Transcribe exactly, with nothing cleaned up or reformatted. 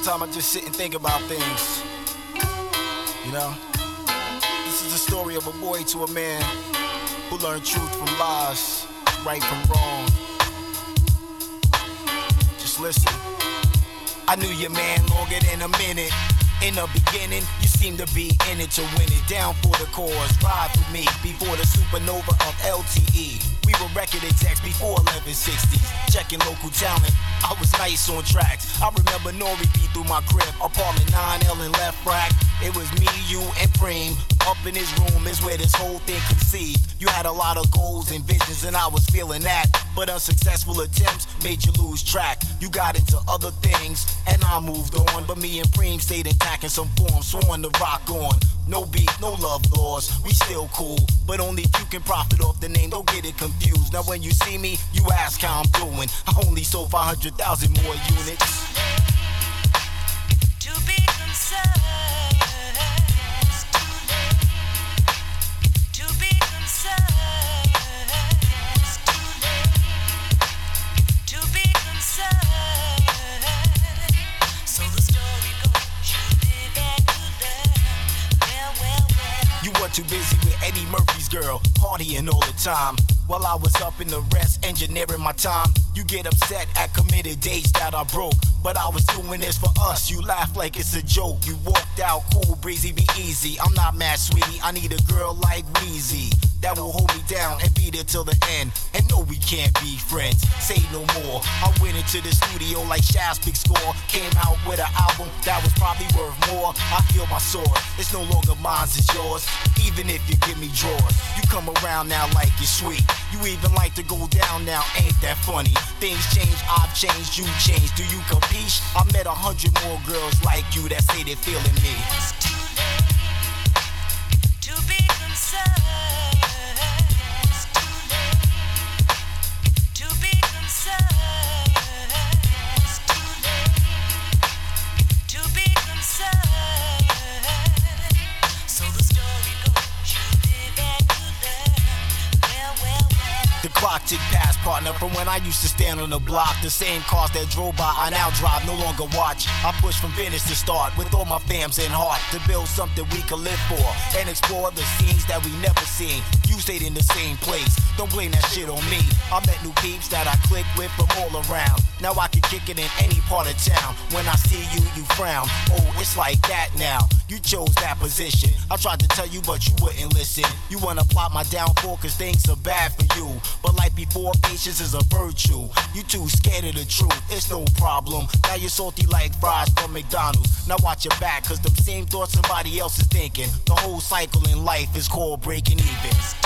Sometimes I just sit and think about things. You know? This is the story of a boy to a man who learned truth from lies, right from wrong. Just listen. I knew your man longer than a minute. In the beginning, you seemed to be in it to win it. Down for the cause, ride with me before the supernova of L T E. We were record execs before eleven sixty. Checking local talent, I was nice on tracks. I remember Nori beat through my crib, apartment nine L and left rack. It was me, you, and Preem. Up in his room is where this whole thing conceived. You had a lot of goals and visions and I was feeling that. But unsuccessful attempts made you lose track. You got into other things and I moved on. But me and Preem stayed intact in some form, sworn to rock on. No beef, no love laws, we still cool. But only if you can profit off the name, don't get it confused. Now when you see me, you ask how I'm doing. I only sold five hundred thousand more units. To be concerned. Too busy with Eddie Murphy's girl, partying all the time. While I was up in the rest, engineering my time. You get upset at committed dates that I broke. But I was doing this for us, you laugh like it's a joke. You walked out cool, breezy, be easy. I'm not mad, sweetie, I need a girl like Weezy that will hold me down and be there till the end. And no, we can't be friends, say no more. I went into the studio like Shaq's big score. Came out with an album that was probably worth more. I feel my sword, it's no longer mine, it's yours. Even if you give me drawers, you come around now like you're sweet. You even like to go down now, ain't that funny? Things change, I've changed, you changed. Do you capiche? I met a hundred more girls like you that say they're feeling me. It's too late to be concerned. It's too late to be concerned. It's too late to be concerned. So the story goes, you live and you learn. Well, well, well. The clock tick past, partner, from when I used to stand on the block. The same cars that drove by, I now drive, no longer watch. I push from finish to start, with all my fams in heart, to build something we can live for, and explore the scenes that we never seen. You stayed in the same place, don't blame that shit on me. I met new peeps that I click with from all around. Now I can kick it in any part of town. When I see you, you frown. Oh, it's like that now. You chose that position. I tried to tell you, but you wouldn't listen. You wanna plot my downfall cause things are bad for you. But like before, patience is a virtue. You too scared of the truth, it's no problem. Now you're salty like fries from McDonald's. Now watch your back, cause the same thoughts somebody else is thinking. The whole cycle in life is called breaking even.